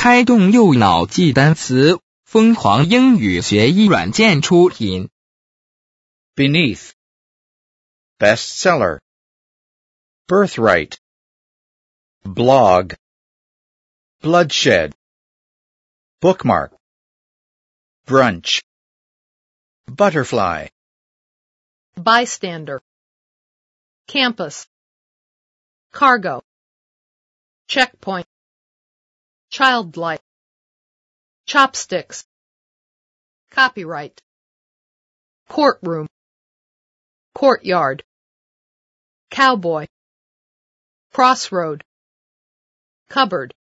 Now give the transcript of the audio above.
开动右脑记单词，疯狂英语学习软件出品。 Beneath. Bestseller. Birthright. Blog. Bloodshed. Bookmark. Brunch. Butterfly. Bystander. Campus. Cargo. Checkpoint. Childlike. Chopsticks. Copyright. Courtroom. Courtyard. Cowboy. Crossroad. Cupboard.